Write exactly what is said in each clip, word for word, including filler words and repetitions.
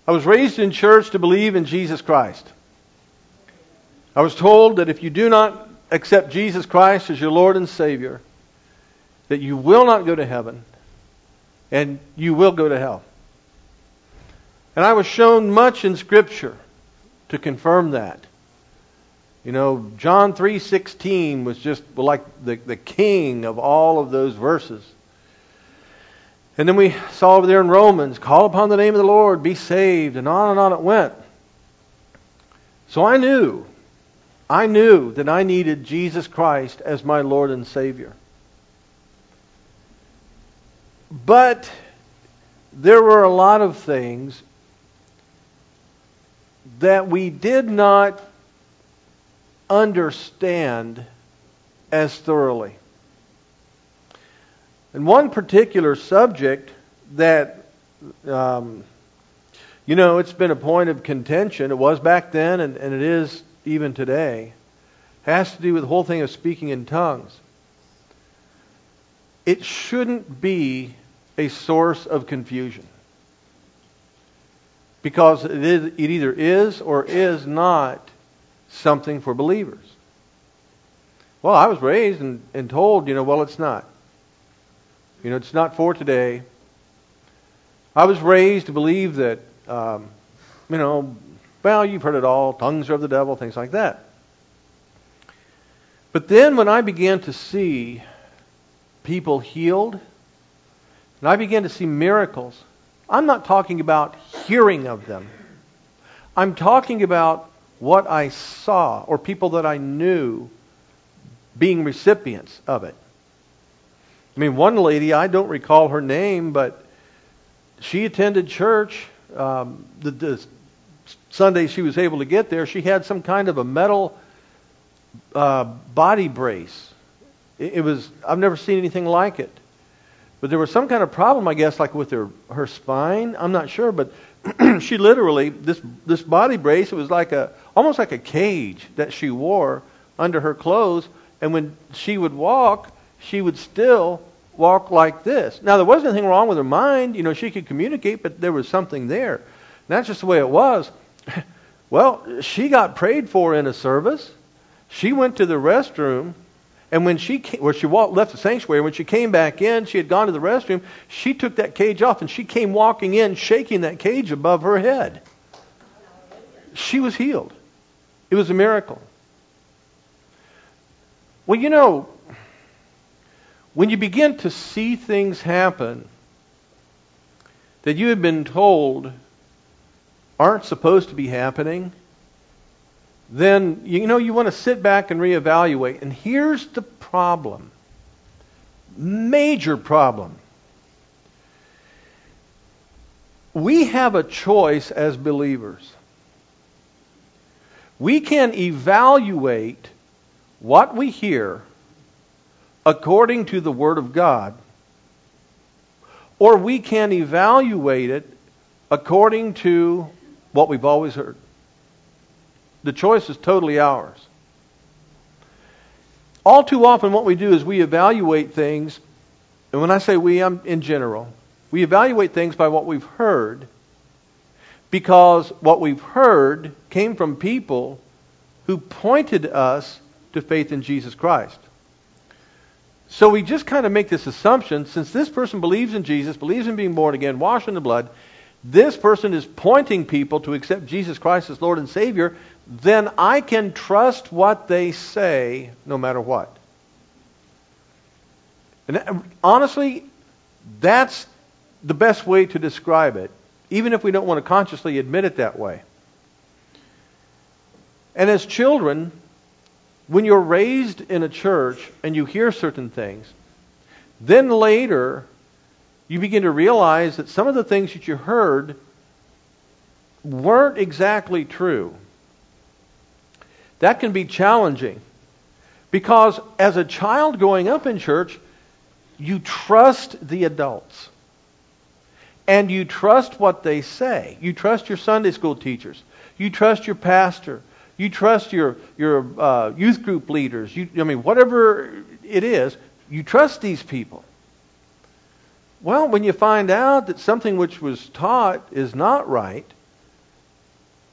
I was raised in church to believe in Jesus Christ. I was told that if you do not accept Jesus Christ as your Lord and Savior, that you will not go to heaven and you will go to hell. And I was shown much in Scripture to confirm that. You know, John three sixteen was just like the, the king of all of those verses. And then we saw over there in Romans, call upon the name of the Lord, be saved, and on and on it went. So I knew, I knew that I needed Jesus Christ as my Lord and Savior. But there were a lot of things that we did not understand as thoroughly. And one particular subject that, um, you know, it's been a point of contention. It was back then and, and it is even today. Has to do with the whole thing of speaking in tongues. It shouldn't be a source of confusion. Because it, is, it either is or is not something for believers. Well, I was raised and, and told, you know, well, it's not. You know, it's not for today. I was raised to believe that, um, you know, well, you've heard it all, tongues are of the devil, things like that. But then when I began to see people healed, and I began to see miracles, I'm not talking about hearing of them. I'm talking about what I saw, or people that I knew being recipients of it. I mean, one lady, I don't recall her name, but she attended church. Um, the, the Sunday she was able to get there, she had some kind of a metal uh, body brace. It, it was, I've never seen anything like it. But there was some kind of problem, I guess, like with her, her spine. I'm not sure, but she literally, this this body brace, it was like a almost like a cage that she wore under her clothes. And when she would walk, she would still walk like this. Now, there wasn't anything wrong with her mind. You know, she could communicate, but there was something there. And that's just the way it was. Well, she got prayed for in a service. She went to the restroom. And when she came, where she walked, left the sanctuary, when she came back in, she had gone to the restroom, she took that cage off and she came walking in, shaking that cage above her head. She was healed. It was a miracle. Well, you know, when you begin to see things happen that you have been told aren't supposed to be happening, then, you know, you want to sit back and reevaluate. And here's the problem. Major problem. We have a choice as believers. We can evaluate what we hear according to the Word of God, or we can evaluate it according to what we've always heard. The choice is totally ours. All too often what we do is we evaluate things, and when I say we, I'm in general, we evaluate things by what we've heard, because what we've heard came from people who pointed us to faith in Jesus Christ. So we just kind of make this assumption, since this person believes in Jesus, believes in being born again, washed in the blood, this person is pointing people to accept Jesus Christ as Lord and Savior, then I can trust what they say no matter what. And honestly, that's the best way to describe it, even if we don't want to consciously admit it that way. And as children, when you're raised in a church and you hear certain things, then later you begin to realize that some of the things that you heard weren't exactly true. That can be challenging, because as a child growing up in church, you trust the adults. And you trust what they say. You trust your Sunday school teachers. You trust your pastor. You trust your your uh, youth group leaders. You, I mean, whatever it is, you trust these people. Well, when you find out that something which was taught is not right,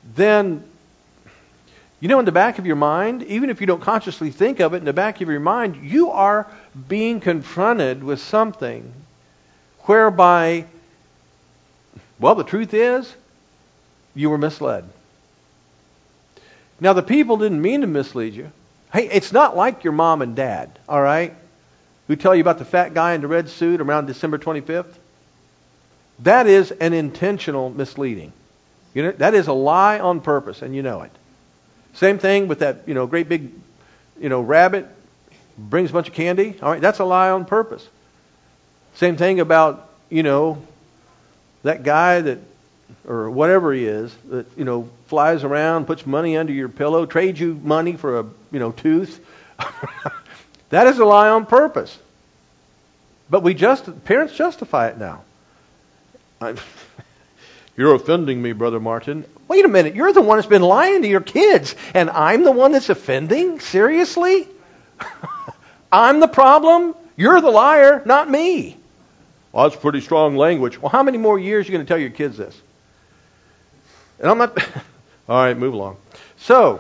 then, you know, in the back of your mind, even if you don't consciously think of it, in the back of your mind, you are being confronted with something whereby, well, the truth is, you were misled. Now, the people didn't mean to mislead you. Hey, it's not like your mom and dad, all right, who tell you about the fat guy in the red suit around December twenty-fifth. That is an intentional misleading. You know, that is a lie on purpose, and you know it. Same thing with that, you know, great big, you know, rabbit brings a bunch of candy. All right, that's a lie on purpose. Same thing about, you know, that guy that, or whatever he is, that, you know, flies around, puts money under your pillow, trades you money for a, you know, tooth. That is a lie on purpose. But we just, parents justify it now. I'm, You're offending me, Brother Martin. Wait a minute, you're the one that's been lying to your kids, and I'm the one that's offending? Seriously? I'm the problem? You're the liar, not me. Well, that's pretty strong language. Well, how many more years are you going to tell your kids this? And I'm not... All right, move along. So,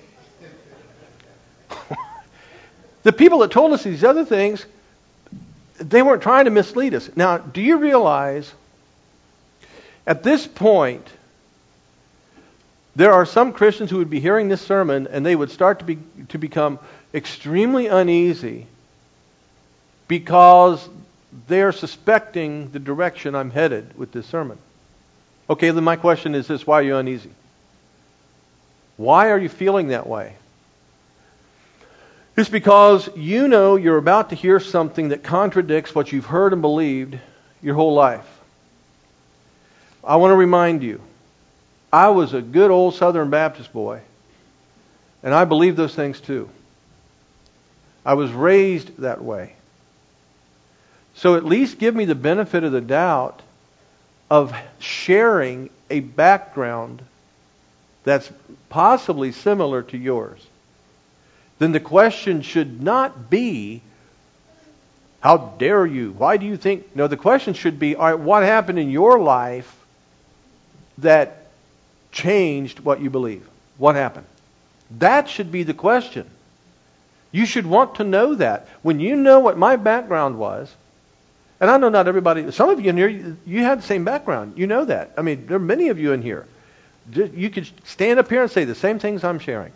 the people that told us these other things, they weren't trying to mislead us. Now, do you realize, at this point, there are some Christians who would be hearing this sermon and they would start to be to become extremely uneasy because they're suspecting the direction I'm headed with this sermon. Okay, then my question is this: why are you uneasy? Why are you feeling that way? It's because you know you're about to hear something that contradicts what you've heard and believed your whole life. I want to remind you, I was a good old Southern Baptist boy, and I believe those things too. I was raised that way. So at least give me the benefit of the doubt of sharing a background that's possibly similar to yours. Then the question should not be, how dare you? Why do you think? No, the question should be, all right, what happened in your life that changed what you believe? What happened? That should be the question. You should want to know that. When you know what my background was, and I know not everybody, some of you in here, you had the same background. You know that. I mean, there are many of you in here. You could stand up here and say the same things I'm sharing.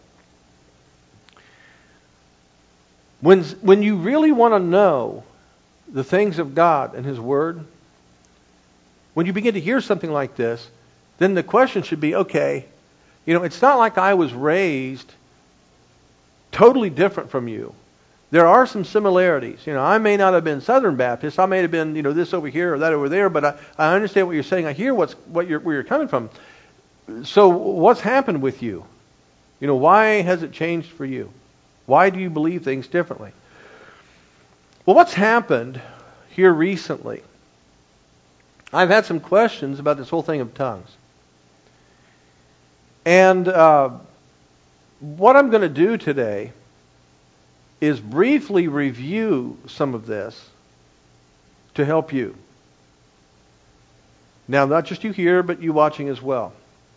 When, when you really want to know the things of God and His Word, when you begin to hear something like this, then the question should be, okay, you know, it's not like I was raised totally different from you. There are some similarities. You know, I may not have been Southern Baptist. I may have been, you know, this over here or that over there, but I, I understand what you're saying. I hear what's what you're where you're coming from. So what's happened with you? You know, why has it changed for you? Why do you believe things differently? Well, what's happened here recently? I've had some questions about this whole thing of tongues. And uh, what I'm going to do today is briefly review some of this to help you. Now, not just you here, but you watching as well.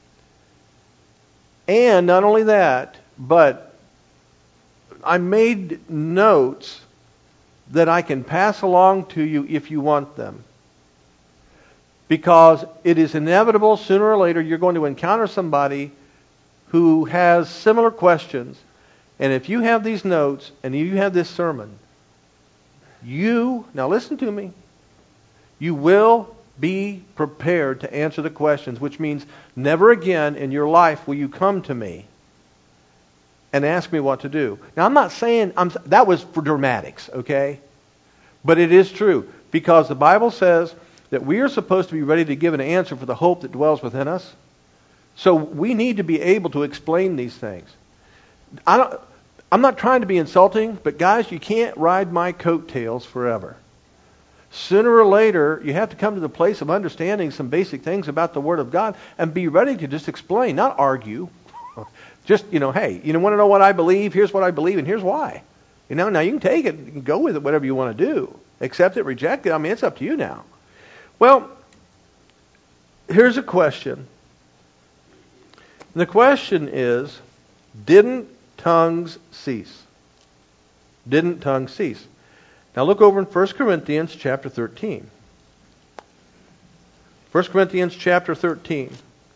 And not only that, but I made notes that I can pass along to you if you want them. Because it is inevitable, sooner or later, you're going to encounter somebody who has similar questions. And if you have these notes and you have this sermon, you, now listen to me, you will be prepared to answer the questions, which means never again in your life will you come to me and ask me what to do. Now, I'm not saying I'm, that was for dramatics, okay? But it is true, because the Bible says that we are supposed to be ready to give an answer for the hope that dwells within us. So we need to be able to explain these things. I don't, I'm not trying to be insulting, but guys, you can't ride my coattails forever. Sooner or later, you have to come to the place of understanding some basic things about the Word of God and be ready to just explain, not argue. Just, you know, hey, you want to know what I believe? Here's what I believe, and here's why. You know, now you can take it and go with it, whatever you want to do. Accept it, reject it. I mean, it's up to you now. Well, here's a question. The question is, didn't tongues cease? Didn't tongues cease? Now look over in First Corinthians chapter thirteen. First Corinthians chapter thirteen.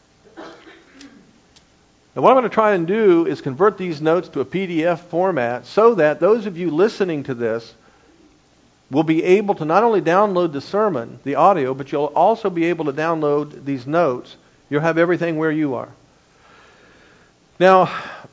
Now what I'm going to try and do is convert these notes to a P D F format so that those of you listening to this will be able to not only download the sermon, the audio, but you'll also be able to download these notes. You'll have everything where you are. Now,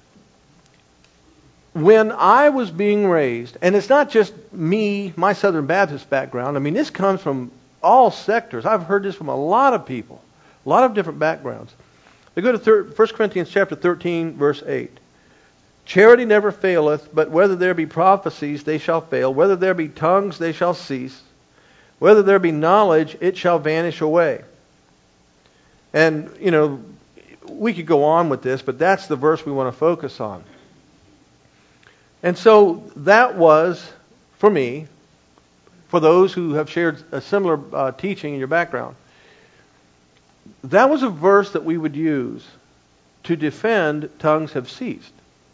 when I was being raised, and it's not just me, my Southern Baptist background. I mean, this comes from all sectors. I've heard this from a lot of people, a lot of different backgrounds. They go to First Corinthians chapter thirteen, verse eight. Charity never faileth, but whether there be prophecies, they shall fail. Whether there be tongues, they shall cease. Whether there be knowledge, it shall vanish away. And, you know, we could go on with this, but that's the verse we want to focus on. And so that was, for me, for those who have shared a similar uh, teaching in your background, that was a verse that we would use to defend tongues have ceased.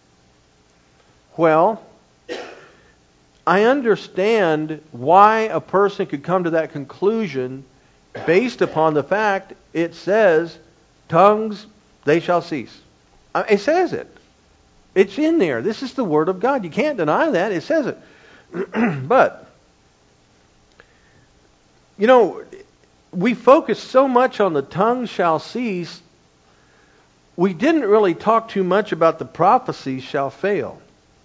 Well, I understand why a person could come to that conclusion based upon the fact it says, tongues, they shall cease. It says it. It's in there. This is the Word of God. You can't deny that. It says it. But, you know, we focus so much on the tongue shall cease, we didn't really talk too much about the prophecies shall fail.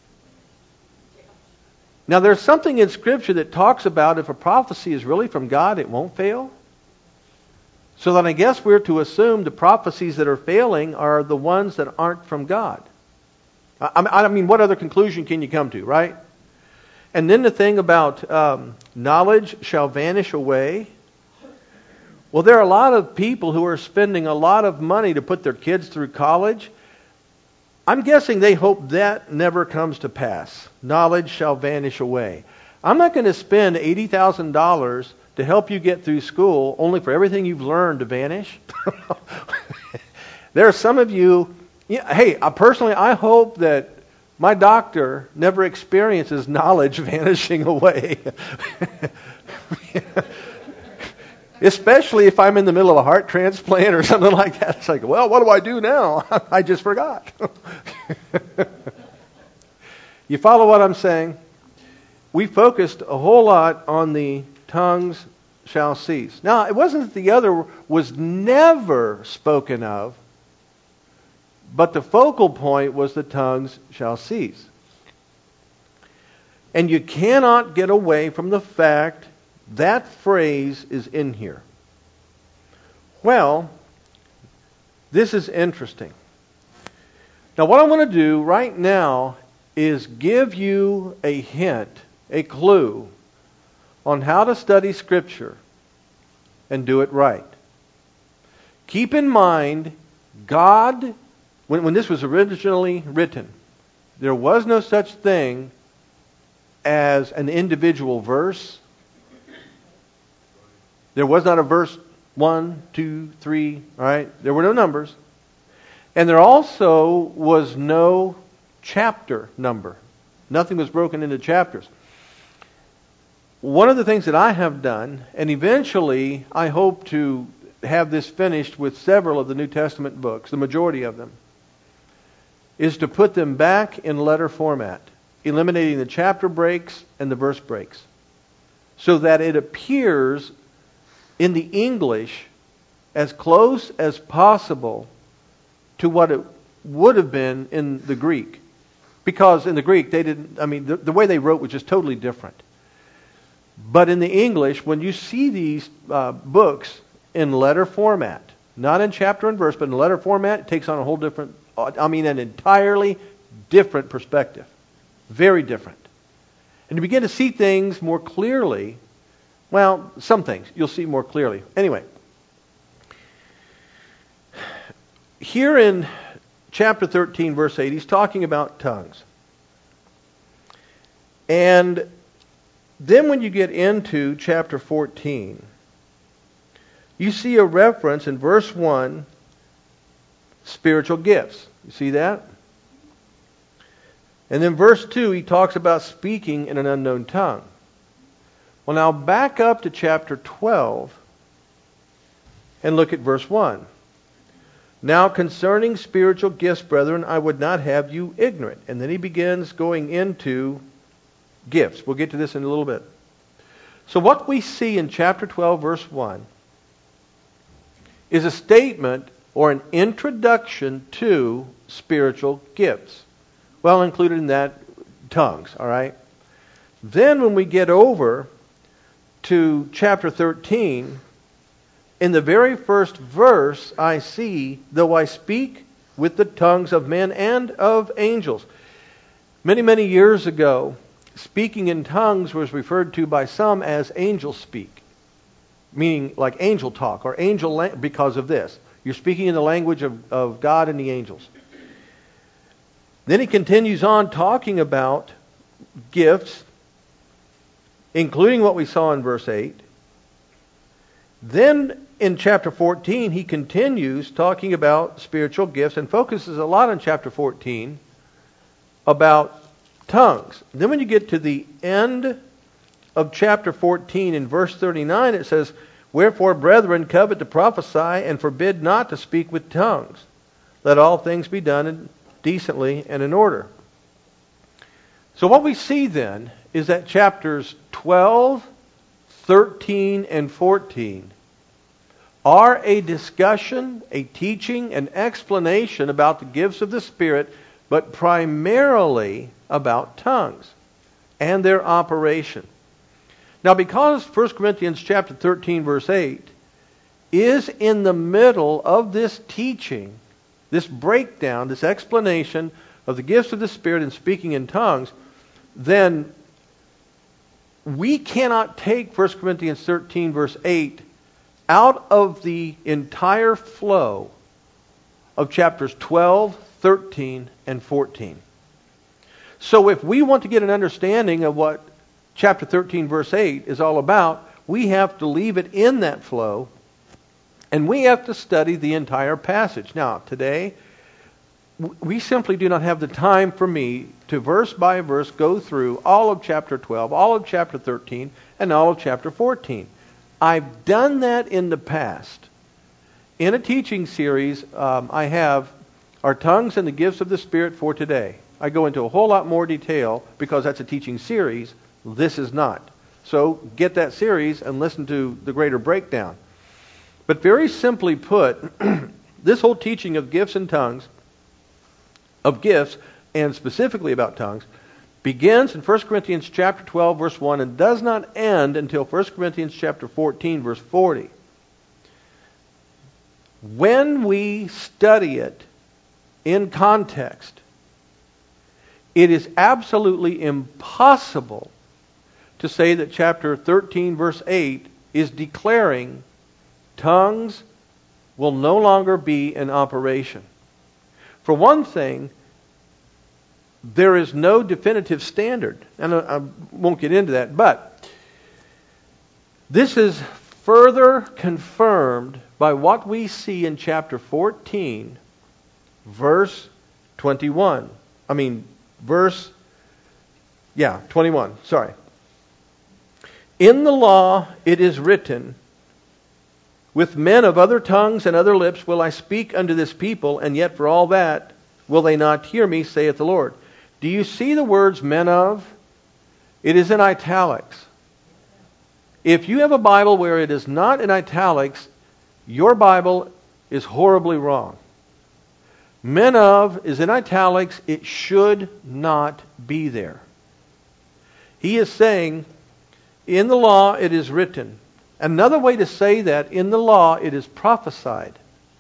Now, there's something in Scripture that talks about if a prophecy is really from God, it won't fail. So then I guess we're to assume the prophecies that are failing are the ones that aren't from God. I, I mean, what other conclusion can you come to, right? And then the thing about um, knowledge shall vanish away. Well, there are a lot of people who are spending a lot of money to put their kids through college. I'm guessing they hope that never comes to pass. Knowledge shall vanish away. I'm not going to spend eighty thousand dollars to help you get through school only for everything you've learned to vanish. There are some of you, yeah, hey, I personally, I hope that my doctor never experiences knowledge vanishing away. Especially if I'm in the middle of a heart transplant or something like that. It's like, well, what do I do now? I just forgot. You follow what I'm saying? We focused a whole lot on the tongues shall cease. Now, it wasn't that the other was never spoken of, but the focal point was the tongues shall cease. And you cannot get away from the fact that phrase is in here. Well, this is interesting. Now, what I want to do right now is give you a hint, a clue, on how to study Scripture and do it right. Keep in mind, God, when, when this was originally written, there was no such thing as an individual verse. There was not a verse one, two, three, all right? There were no numbers. And there also was no chapter number. Nothing was broken into chapters. One of the things that I have done, and eventually I hope to have this finished with several of the New Testament books, the majority of them, is to put them back in letter format, eliminating the chapter breaks and the verse breaks, so that it appears in the English as close as possible to what it would have been in the Greek. Because in the Greek, they didn't, I mean, the, the way they wrote was just totally different. But in the English, when you see these uh, books in letter format, not in chapter and verse, but in letter format, it takes on a whole different, I mean, an entirely different perspective. Very different. And you begin to see things more clearly. Well, some things you'll see more clearly. Anyway, here in chapter thirteen, verse eight, he's talking about tongues. And then when you get into chapter fourteen, you see a reference in verse one spiritual gifts. You see that? And then verse two, he talks about speaking in an unknown tongue. Well, now back up to chapter twelve and look at verse one. Now concerning spiritual gifts, brethren, I would not have you ignorant. And then he begins going into gifts. We'll get to this in a little bit. So what we see in chapter twelve, verse one, is a statement or an introduction to spiritual gifts. Well, included in that, tongues, all right? Then when we get over to chapter thirteen, in the very first verse, I see, though I speak with the tongues of men and of angels. Many, many years ago, speaking in tongues was referred to by some as angel speak, meaning like angel talk or angel la- because of this. You're speaking in the language of, of God and the angels. Then he continues on talking about gifts, including what we saw in verse eight. Then in chapter fourteen, he continues talking about spiritual gifts and focuses a lot on chapter fourteen about tongues. Then when you get to the end of chapter fourteen, in verse thirty-nine, it says, Wherefore, brethren, covet to prophesy, and forbid not to speak with tongues. Let all things be done in decently and in order. So what we see then is that chapters twelve, thirteen, and fourteen are a discussion, a teaching, an explanation about the gifts of the Spirit, but primarily about tongues and their operation. Now, because First Corinthians chapter thirteen, verse eight is in the middle of this teaching, this breakdown, this explanation of the gifts of the Spirit and speaking in tongues, then we cannot take First Corinthians thirteen, verse eight out of the entire flow of chapters twelve, thirteen, and fourteen. So if we want to get an understanding of what chapter thirteen, verse eight is all about, we have to leave it in that flow, and we have to study the entire passage. Now, today, we simply do not have the time for me to verse by verse go through all of chapter twelve, all of chapter thirteen, and all of chapter fourteen. I've done that in the past. In a teaching series, um, I have Our Tongues and the Gifts of the Spirit for Today. I go into a whole lot more detail because that's a teaching series. This is not. So get that series and listen to the greater breakdown. But very simply put, this whole teaching of gifts and tongues, of gifts, and specifically about tongues, begins in First Corinthians chapter twelve, verse one, and does not end until First Corinthians chapter fourteen, verse forty. When we study it in context, it is absolutely impossible to say that chapter thirteen, verse eight is declaring tongues will no longer be in operation. For one thing, there is no definitive standard. And I won't get into that, but this is further confirmed by what we see in chapter fourteen, verse twenty-one. I mean, verse, yeah, twenty-one, sorry. In the law it is written, With men of other tongues and other lips will I speak unto this people, and yet for all that will they not hear me, saith the Lord. Do you see the words men of? It is in italics. If you have a Bible where it is not in italics, your Bible is horribly wrong. Men of is in italics. It should not be there. He is saying, in the law it is written. Another way to say that, in the law it is prophesied.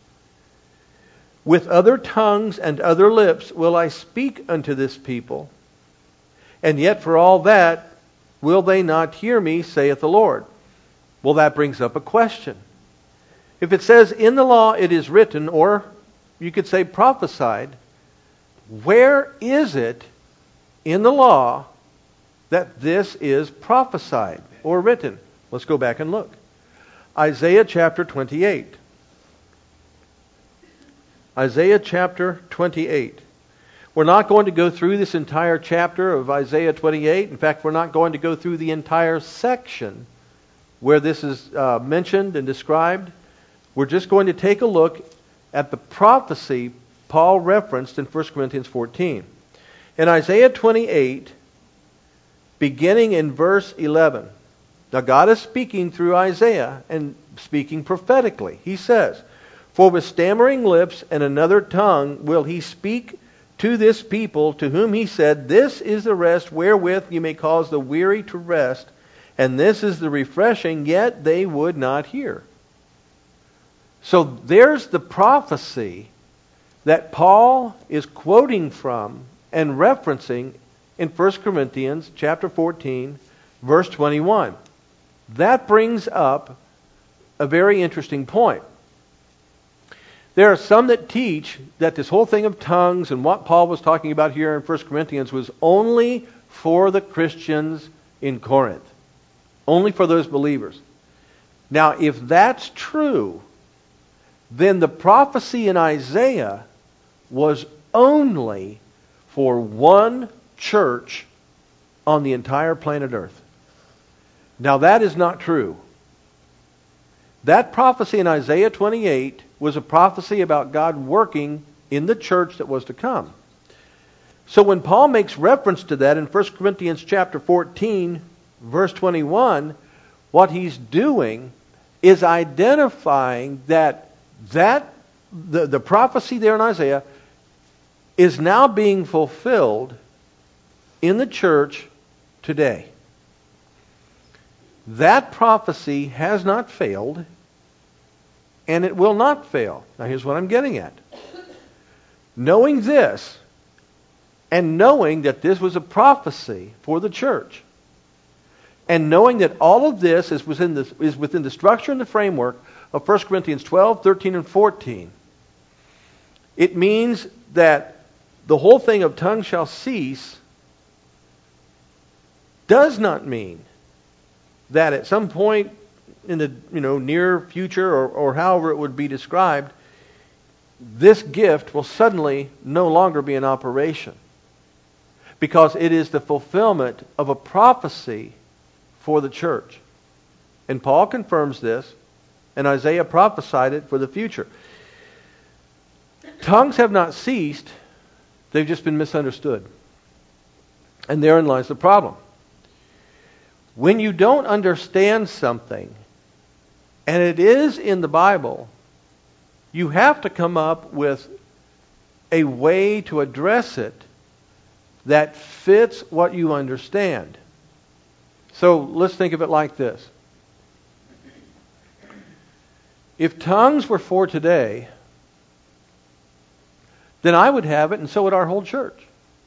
With other tongues and other lips will I speak unto this people, and yet for all that will they not hear me, saith the Lord. Well, that brings up a question. If it says in the law it is written, or you could say prophesied, where is it in the law that this is prophesied or written? Let's go back and look. Isaiah chapter twenty-eight. Isaiah chapter twenty-eight. We're not going to go through this entire chapter of Isaiah twenty-eight. In fact, we're not going to go through the entire section where this is uh, mentioned and described. We're just going to take a look at the prophecy Paul referenced in First Corinthians fourteen. In Isaiah twenty-eight, beginning in verse eleven. Now God is speaking through Isaiah and speaking prophetically. He says, "For with stammering lips and another tongue will he speak to this people, to whom he said, This is the rest wherewith you may cause the weary to rest, and this is the refreshing, yet they would not hear." So there's the prophecy that Paul is quoting from and referencing in First Corinthians chapter fourteen, verse twenty-one. That brings up a very interesting point. There are some that teach that this whole thing of tongues and what Paul was talking about here in First Corinthians was only for the Christians in Corinth. Only for those believers. Now, if that's true, then the prophecy in Isaiah was only for one church on the entire planet Earth. Now, that is not true. That prophecy in Isaiah twenty-eight was a prophecy about God working in the church that was to come. So when Paul makes reference to that in First Corinthians chapter fourteen, verse twenty-one, what he's doing is identifying that that the, the prophecy there in Isaiah is now being fulfilled in the church today. That prophecy has not failed, and it will not fail. Now here's what I'm getting at. Knowing this, and knowing that this was a prophecy for the church, and knowing that all of this is within the, is within the structure and the framework of First Corinthians twelve, thirteen, and fourteen, it means that the whole thing of tongue shall cease does not mean that at some point in the you know near future, or, or however it would be described, this gift will suddenly no longer be in operation. Because it is the fulfillment of a prophecy for the church. And Paul confirms this, and Isaiah prophesied it for the future. Tongues have not ceased, they've just been misunderstood. And therein lies the problem. When you don't understand something, and it is in the Bible, you have to come up with a way to address it that fits what you understand. So let's think of it like this. If tongues were for today, then I would have it, and so would our whole church.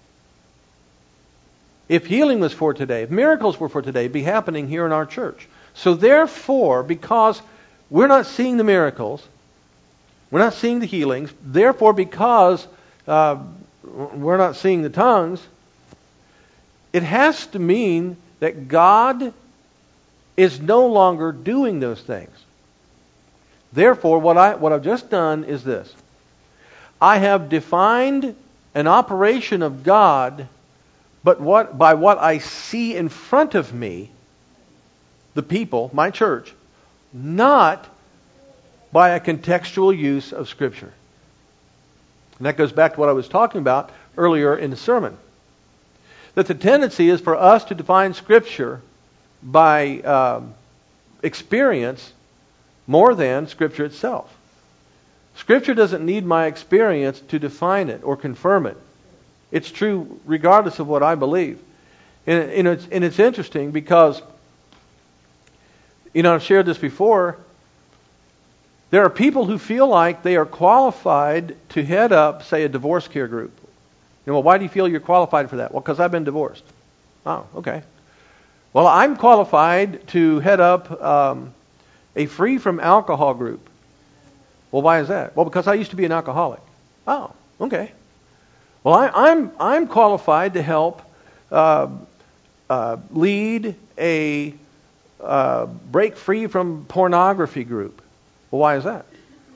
If healing was for today, if miracles were for today, it'd be happening here in our church. So therefore, because we're not seeing the miracles, we're not seeing the healings, therefore because uh, we're not seeing the tongues, it has to mean that God is no longer doing those things. Therefore, what, I, what I've just done is this. I have defined an operation of God, but what by what I see in front of me, the people, my church, not by a contextual use of Scripture. And that goes back to what I was talking about earlier in the sermon. That the tendency is for us to define Scripture by um, experience more than Scripture itself. Scripture doesn't need my experience to define it or confirm it. It's true regardless of what I believe. And, and, it's, and it's interesting because, you know, I've shared this before. There are people who feel like they are qualified to head up, say, a divorce care group. You know, well, why do you feel you're qualified for that? Well, because I've been divorced. Oh, okay. Well, I'm qualified to head up um, a free from alcohol group. Well, why is that? Well, because I used to be an alcoholic. Oh, okay. Well, I, I'm I'm qualified to help uh, uh, lead a uh, break free from pornography group. Well, why is that?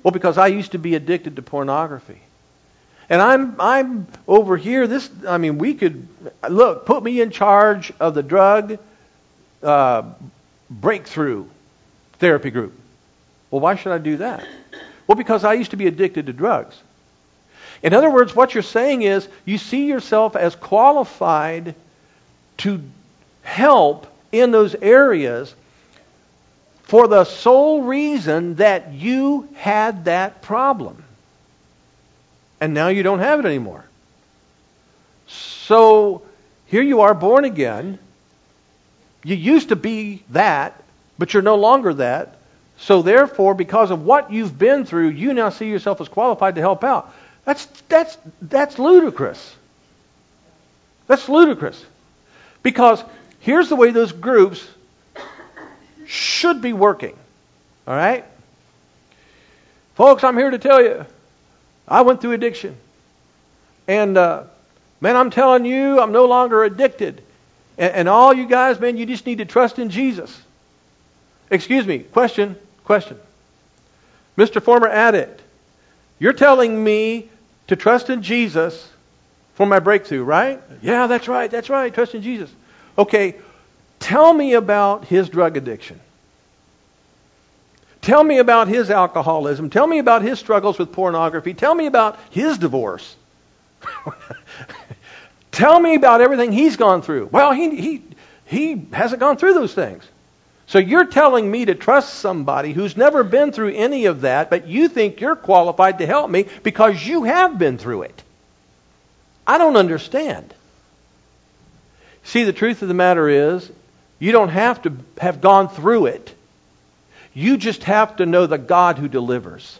Well, because I used to be addicted to pornography. And I'm I'm over here, this, I mean, we could, look, put me in charge of the drug uh, breakthrough therapy group. Well, why should I do that? Well, because I used to be addicted to drugs. In other words, what you're saying is you see yourself as qualified to help in those areas for the sole reason that you had that problem. And now you don't have it anymore. So here you are, born again. You used to be that, but you're no longer that. So therefore, because of what you've been through, you now see yourself as qualified to help out. That's that's that's ludicrous. That's ludicrous. Because here's the way those groups should be working. All right? Folks, I'm here to tell you, I went through addiction. And, uh, man, I'm telling you, I'm no longer addicted. And, and all you guys, man, you just need to trust in Jesus. Excuse me, question, question. Mister Former Addict, you're telling me to trust in Jesus for my breakthrough, right? Yeah, that's right, that's right, trust in Jesus. Okay, tell me about his drug addiction. Tell me about his alcoholism. Tell me about his struggles with pornography. Tell me about his divorce. Tell me about everything he's gone through. Well, he he he hasn't gone through those things. So you're telling me to trust somebody who's never been through any of that, but you think you're qualified to help me because you have been through it. I don't understand. See, the truth of the matter is, you don't have to have gone through it. You just have to know the God who delivers.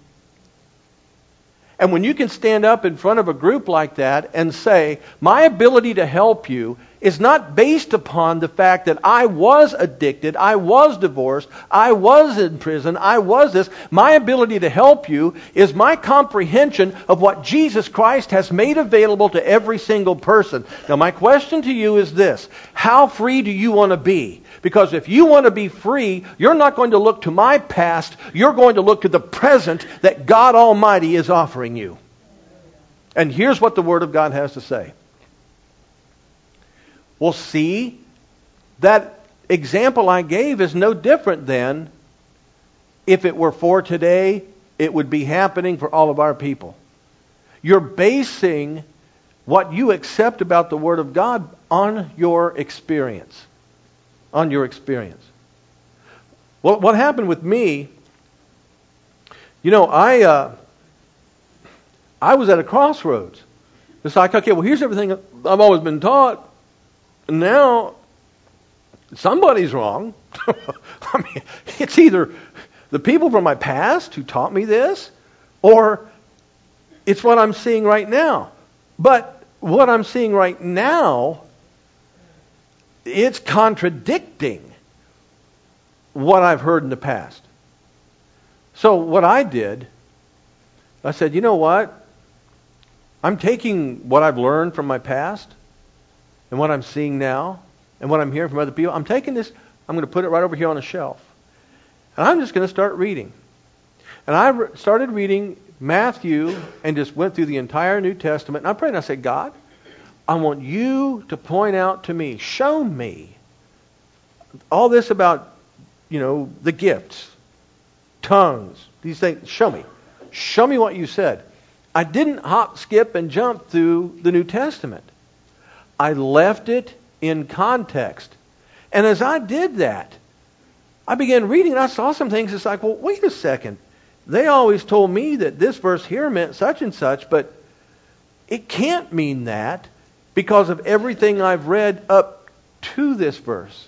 And when you can stand up in front of a group like that and say, my ability to help you is not based upon the fact that I was addicted, I was divorced, I was in prison, I was this. My ability to help you is my comprehension of what Jesus Christ has made available to every single person. Now my question to you is this: how free do you want to be? Because if you want to be free, you're not going to look to my past, you're going to look to the present that God Almighty is offering you. And here's what the Word of God has to say. Well, see, that example I gave is no different than if it were for today, it would be happening for all of our people. You're basing what you accept about the Word of God on your experience. On your experience. Well, what happened with me, you know, I uh, I was at a crossroads. It's like, okay, well, here's everything I've always been taught. And now, somebody's wrong. I mean, it's either the people from my past who taught me this, or it's what I'm seeing right now. But what I'm seeing right now, it's contradicting what I've heard in the past. So what I did, I said, you know what? I'm taking what I've learned from my past and what I'm seeing now and what I'm hearing from other people. I'm taking this, I'm going to put it right over here on a shelf. And I'm just going to start reading. And I re- started reading Matthew and just went through the entire New Testament. And I prayed and I said, God, I want you to point out to me, show me all this about, you know, the gifts, tongues, these things. Show me. Show me what you said. I didn't hop, skip, and jump through the New Testament. I left it in context. And as I did that, I began reading and I saw some things. It's like, well, wait a second. They always told me that this verse here meant such and such, but it can't mean that because of everything I've read up to this verse.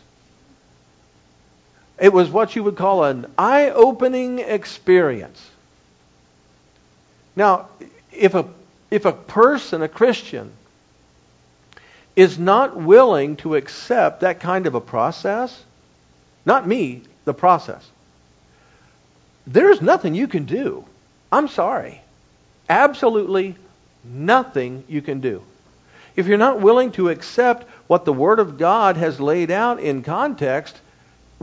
It was what you would call an eye-opening experience. Now, if a if a person, a Christian, is not willing to accept that kind of a process, not me, the process, there's nothing you can do. I'm sorry. Absolutely nothing you can do. If you're not willing to accept what the Word of God has laid out in context,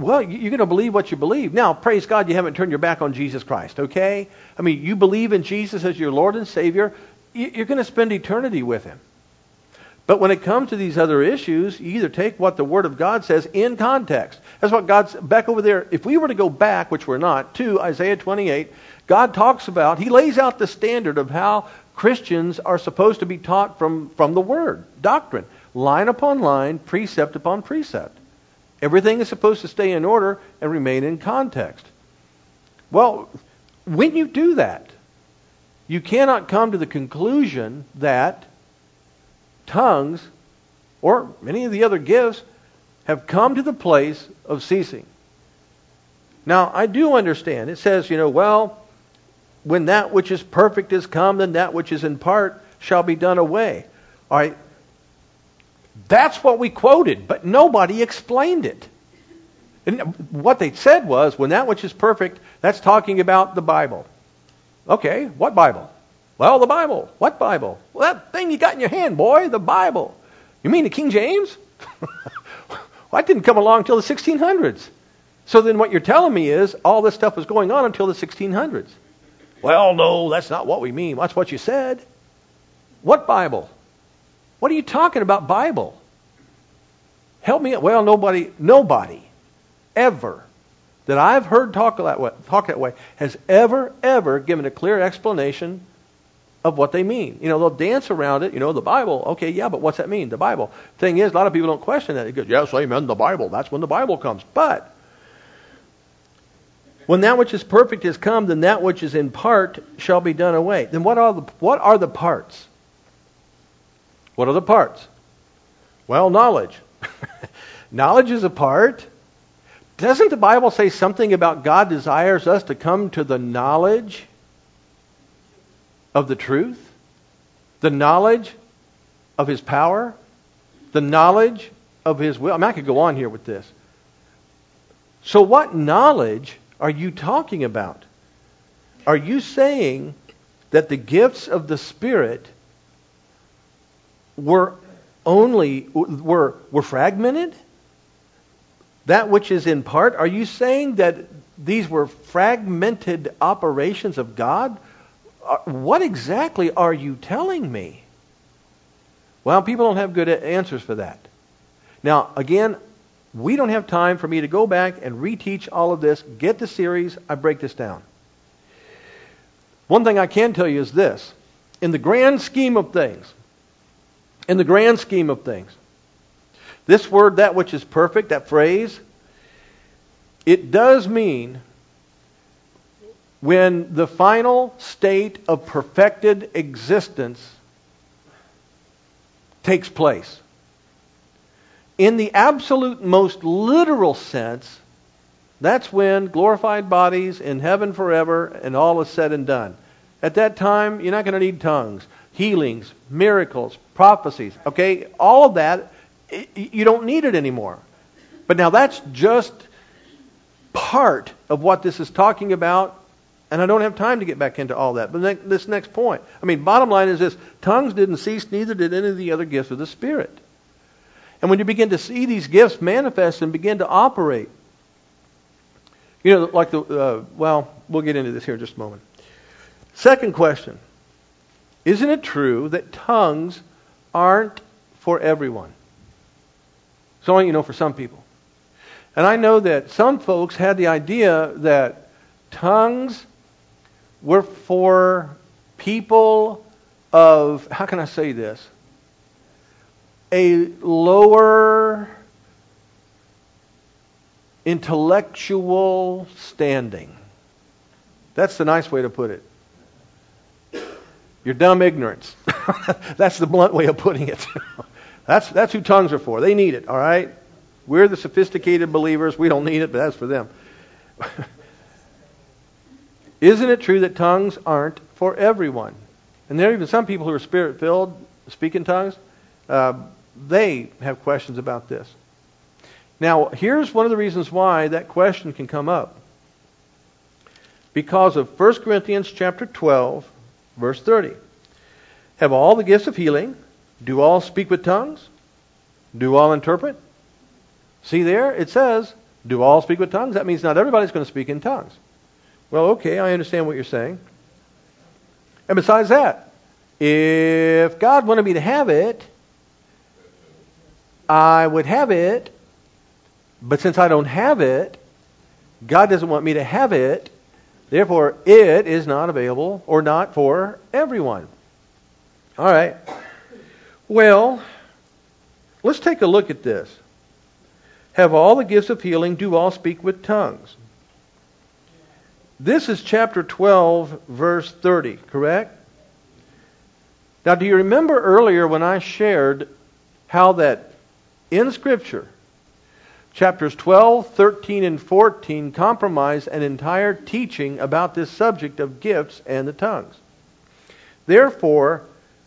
well, you're going to believe what you believe. Now, praise God, you haven't turned your back on Jesus Christ, okay? I mean, you believe in Jesus as your Lord and Savior. You're going to spend eternity with Him. But when it comes to these other issues, you either take what the Word of God says in context. That's what God's back over there. If we were to go back, which we're not, to Isaiah twenty-eight, God talks about, He lays out the standard of how Christians are supposed to be taught from, from the Word, doctrine, line upon line, precept upon precept. Everything is supposed to stay in order and remain in context. Well, when you do that, you cannot come to the conclusion that tongues, or many of the other gifts, have come to the place of ceasing. Now, I do understand. It says, you know, well, when that which is perfect is come, then that which is in part shall be done away. All right. That's what we quoted, but nobody explained it. And what they said was, when that which is perfect, that's talking about the Bible. Okay, what Bible? Well, the Bible. What Bible? Well, that thing you got in your hand, boy, the Bible. You mean the King James? Well, that didn't come along until the sixteen hundreds. So then what you're telling me is all this stuff was going on until the sixteen hundreds. Well, no, that's not what we mean. That's what you said. What Bible? What are you talking about, Bible? Help me. Well, nobody, nobody ever that I've heard talk that way, talk that way has ever, ever given a clear explanation of what they mean. You know, they'll dance around it. You know, the Bible. Okay, yeah, but what's that mean? The Bible. Thing is, a lot of people don't question that. They go, yes, amen, the Bible. That's when the Bible comes. But when that which is perfect is come, then that which is in part shall be done away. Then what are the what are the parts? What are the parts? Well, knowledge. Knowledge is a part. Doesn't the Bible say something about God desires us to come to the knowledge of the truth? The knowledge of His power? The knowledge of His will? I mean, I could go on here with this. So what knowledge are you talking about? Are you saying that the gifts of the Spirit were only were were fragmented? That which is in part? Are you saying that these were fragmented operations of God? What exactly are you telling me? Well, people don't have good answers for that. Now, again, we don't have time for me to go back and reteach all of this. Get the series. I break this down. One thing I can tell you is this. In the grand scheme of things, in the grand scheme of things, this word, that which is perfect, that phrase, it does mean when the final state of perfected existence takes place. In the absolute most literal sense, that's when glorified bodies in heaven forever and all is said and done. At that time, you're not going to need tongues, healings, miracles, prophecies. Okay, all of that, you don't need it anymore. But now that's just part of what this is talking about, and I don't have time to get back into all that. But this next point, I mean, bottom line is this: tongues didn't cease, neither did any of the other gifts of the Spirit. And when you begin to see these gifts manifest and begin to operate, you know, like the, uh, well, we'll get into this here in just a moment. Second question: isn't it true that tongues aren't for everyone? So I want you to know, for some people. And I know that some folks had the idea that tongues were for people of, how can I say this? A lower intellectual standing. That's the nice way to put it. Your dumb ignorance. That's the blunt way of putting it. That's that's who tongues are for. They need it, all right? We're the sophisticated believers. We don't need it, but that's for them. Isn't it true that tongues aren't for everyone? And there are even some people who are Spirit-filled, speak in tongues. Uh, they have questions about this. Now, here's one of the reasons why that question can come up. Because of First Corinthians chapter twelve, verse thirty. Have all the gifts of healing? Do all speak with tongues? Do all interpret? See there, it says, Do all speak with tongues? That means not everybody's going to speak in tongues. Well, okay, I understand what you're saying. And besides that, if God wanted me to have it, I would have it. But since I don't have it, God doesn't want me to have it. Therefore, it is not available or not for everyone. All right. Well, let's take a look at this. Have all the gifts of healing, do all speak with tongues. This is chapter twelve, verse thirty, correct? Now, do you remember earlier when I shared how that in Scripture, chapters twelve, thirteen, and fourteen comprise an entire teaching about this subject of gifts and the tongues? Therefore,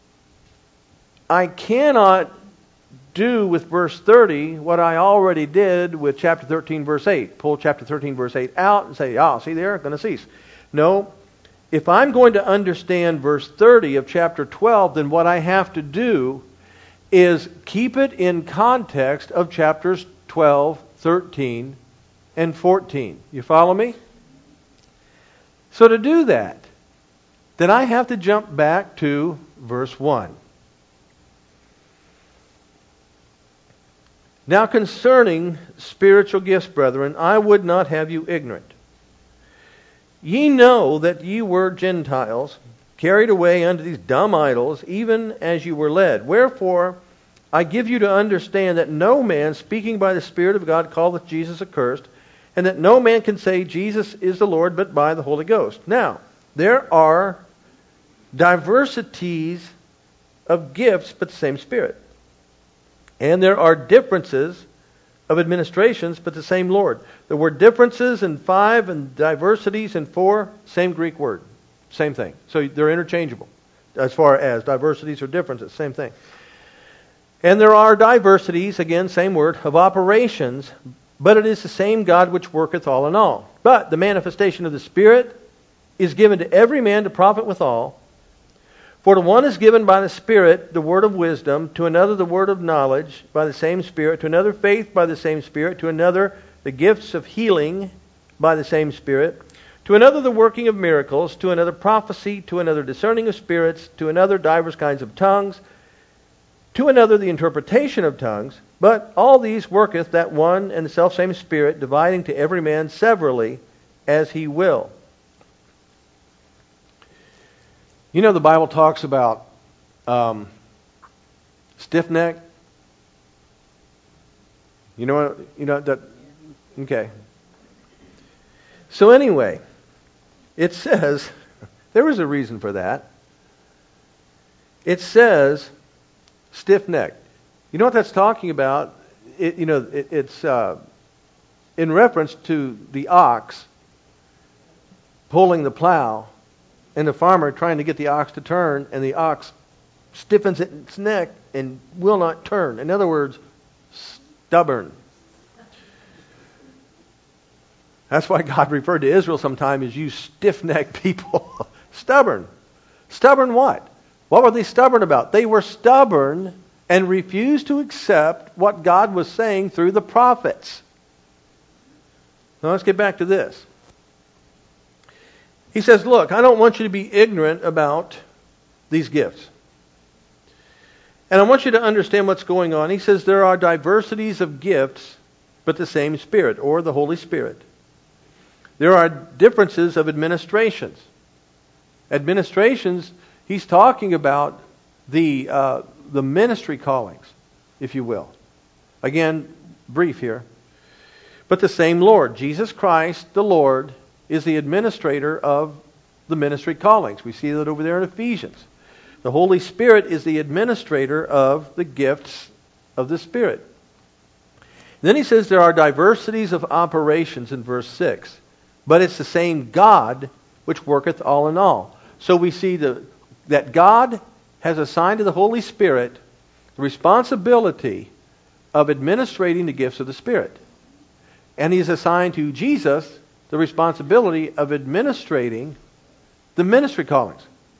I cannot do with verse thirty what I already did with chapter thirteen, verse eight. Pull chapter thirteen, verse eight out and say, ah, see there, going to cease. No. If I'm going to understand verse thirty of chapter twelve, then what I have to do is keep it in context of chapters twelve, thirteen, and fourteen. You follow me? So to do that, then I have to jump back to verse one. Now concerning spiritual gifts, brethren, I would not have you ignorant. Ye know that ye were Gentiles, carried away unto these dumb idols, even as you were led. Wherefore I give you to understand that no man speaking by the Spirit of God calleth Jesus accursed, and that no man can say Jesus is the Lord but by the Holy Ghost. Now, there are diversities of gifts, but the same Spirit. And there are differences of administrations, but the same Lord. There were differences in five and diversities in four, same Greek word. Same thing. So they're interchangeable as far as diversities or differences, same thing. And there are diversities, again, same word, of operations, but it is the same God which worketh all in all. But the manifestation of the Spirit is given to every man to profit withal. For to one is given by the Spirit the word of wisdom, to another the word of knowledge by the same Spirit, to another faith by the same Spirit, to another the gifts of healing by the same Spirit, to another the working of miracles, to another prophecy, to another discerning of spirits, to another divers kinds of tongues, to another the interpretation of tongues. But all these worketh that one and the selfsame Spirit, dividing to every man severally as he will. You know, the Bible talks about um, stiff neck. You know what? You know that. Okay. So anyway, it says there was a reason for that. It says stiff neck. You know what that's talking about? It, you know, it, it's uh, in reference to the ox pulling the plow. And the farmer trying to get the ox to turn, and the ox stiffens its neck and will not turn. In other words, stubborn. That's why God referred to Israel sometimes as you stiff-necked people. Stubborn. Stubborn what? What were they stubborn about? They were stubborn and refused to accept what God was saying through the prophets. Now let's get back to this. He says, look, I don't want you to be ignorant about these gifts. And I want you to understand what's going on. He says there are diversities of gifts, but the same Spirit, or the Holy Spirit. There are differences of administrations. Administrations, he's talking about the uh, the ministry callings, if you will. Again, brief here. But the same Lord, Jesus Christ, the Lord, is the administrator of the ministry callings. We see that over there in Ephesians. The Holy Spirit is the administrator of the gifts of the Spirit. And then he says there are diversities of operations in verse six. But it's the same God which worketh all in all. So we see the, that God has assigned to the Holy Spirit the responsibility of administrating the gifts of the Spirit. And He's assigned to Jesus the responsibility of administrating the ministry callings.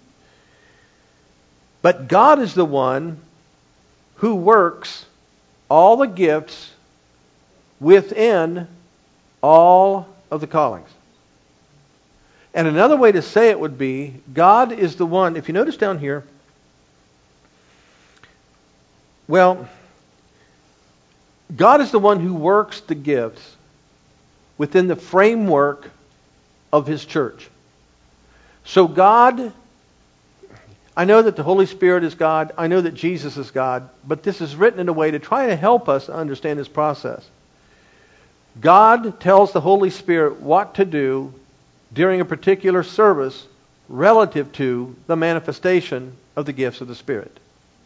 But God is the one who works all the gifts within all of the callings. And another way to say it would be, God is the one, if you notice down here, well, God is the one who works the gifts within the framework of His church. So God, I know that the Holy Spirit is God, I know that Jesus is God, but this is written in a way to try to help us understand this process. God tells the Holy Spirit what to do during a particular service relative to the manifestation of the gifts of the Spirit.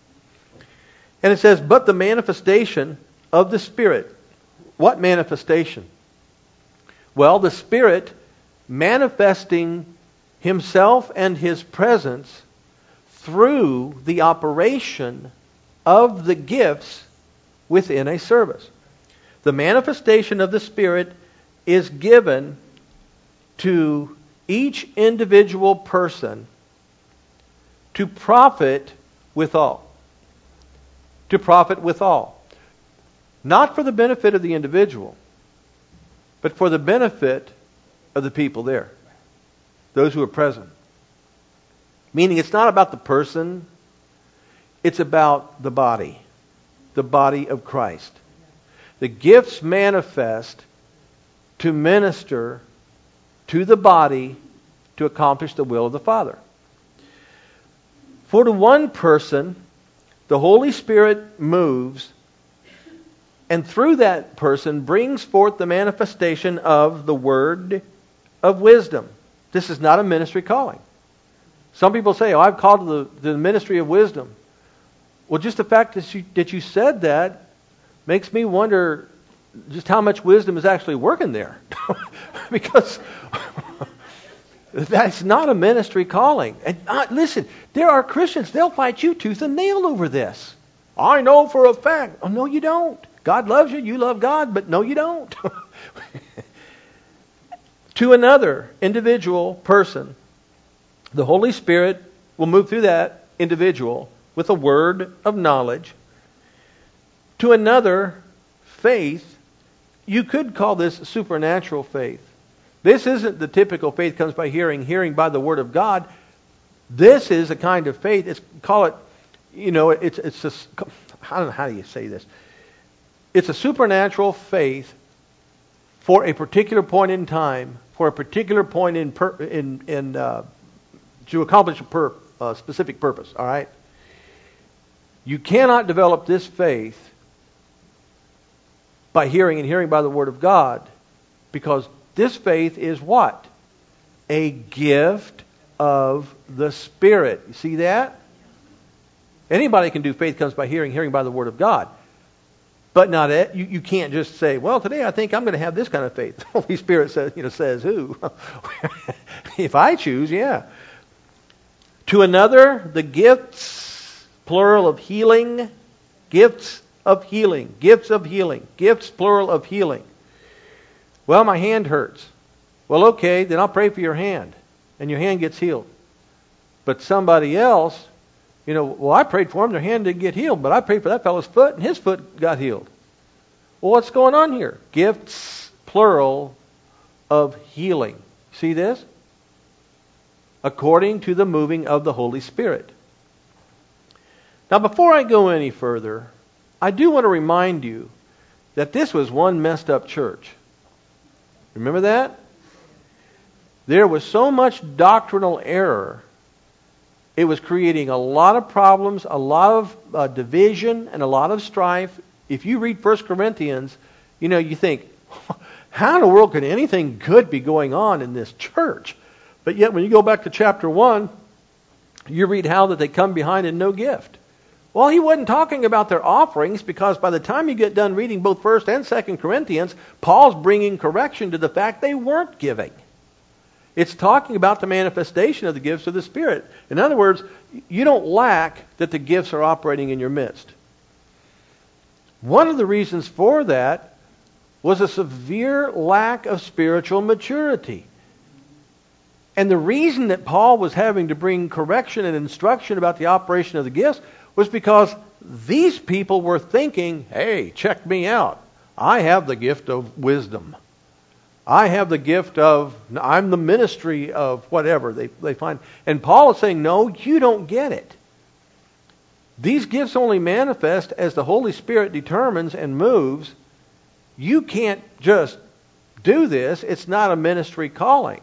And it says, but the manifestation of the Spirit. What manifestation? Well, the Spirit manifesting Himself and His presence through the operation of the gifts within a service. The manifestation of the Spirit is given to each individual person to profit withal. To profit withal. Not for the benefit of the individual, but for the benefit of the people there. Those who are present. Meaning it's not about the person, it's about the body. The body of Christ. The gifts manifest to minister to the body to accomplish the will of the Father. For to one person, the Holy Spirit moves, and through that person brings forth the manifestation of the word of wisdom. This is not a ministry calling. Some people say, oh, I've called to the, the ministry of wisdom. Well, just the fact that you, that you said that makes me wonder just how much wisdom is actually working there. Because that's not a ministry calling. And uh, listen, there are Christians, they'll fight you tooth and nail over this. I know for a fact. Oh, no, you don't. God loves you, you love God, but no, you don't. To another individual person, the Holy Spirit will move through that individual with a word of knowledge. To another, faith. You could call this supernatural faith. This isn't the typical faith comes by hearing, hearing by the word of God. This is a kind of faith. It's call it, you know, it's it's a, I don't know how do you say this. It's a supernatural faith for a particular point in time, for a particular point in per, in in uh, to accomplish a per, uh, specific purpose. All right. You cannot develop this faith by hearing and hearing by the word of God, because this faith is what? A gift of the Spirit. You see that? Anybody can do faith comes by hearing, hearing by the word of God. But not it. You, you can't just say, well, today I think I'm going to have this kind of faith. The Holy Spirit says, you know, says who? If I choose, yeah. To another, the gifts, plural, of healing. Gifts of healing. Gifts of healing. Gifts, plural, of healing. Well, my hand hurts. Well, okay, then I'll pray for your hand. And your hand gets healed. But somebody else, you know, well, I prayed for him, their hand didn't get healed, but I prayed for that fellow's foot, and his foot got healed. Well, what's going on here? Gifts, plural, of healing. See this? According to the moving of the Holy Spirit. Now, before I go any further, I do want to remind you that this was one messed up church. Remember that? There was so much doctrinal error. It was creating a lot of problems, a lot of uh, division, and a lot of strife. If you read First Corinthians, you know, you think, how in the world could anything good be going on in this church? But yet when you go back to chapter one, you read how that they come behind in no gift. Well, he wasn't talking about their offerings, because by the time you get done reading both First and Second Corinthians, Paul's bringing correction to the fact they weren't giving. It's talking about the manifestation of the gifts of the Spirit. In other words, you don't lack that the gifts are operating in your midst. One of the reasons for that was a severe lack of spiritual maturity. And the reason that Paul was having to bring correction and instruction about the operation of the gifts was because these people were thinking, hey, check me out. I have the gift of wisdom. I have the gift of, I'm the ministry of whatever they, they find. And Paul is saying, no, you don't get it. These gifts only manifest as the Holy Spirit determines and moves. You can't just do this. It's not a ministry calling.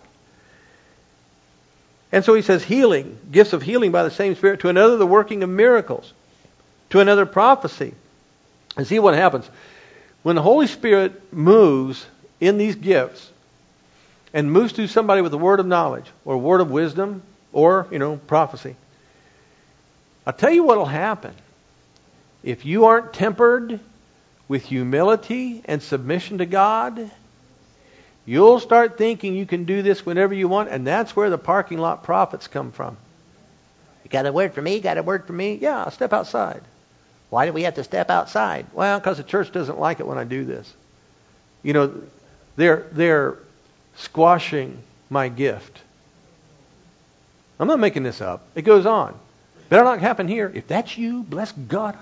And so he says healing, gifts of healing by the same Spirit, to another the working of miracles, to another prophecy. And see what happens. When the Holy Spirit moves in these gifts and moves through somebody with a word of knowledge or a word of wisdom or, you know, prophecy, I'll tell you what will happen. If you aren't tempered with humility and submission to God, you'll start thinking you can do this whenever you want, and that's where the parking lot prophets come from. You got a word for me? Got a word for me? Yeah, I'll step outside. Why do we have to step outside? Well, because the church doesn't like it when I do this. You know, they're they're squashing my gift. I'm not making this up. It goes on. Better not happen here. If that's you, bless God.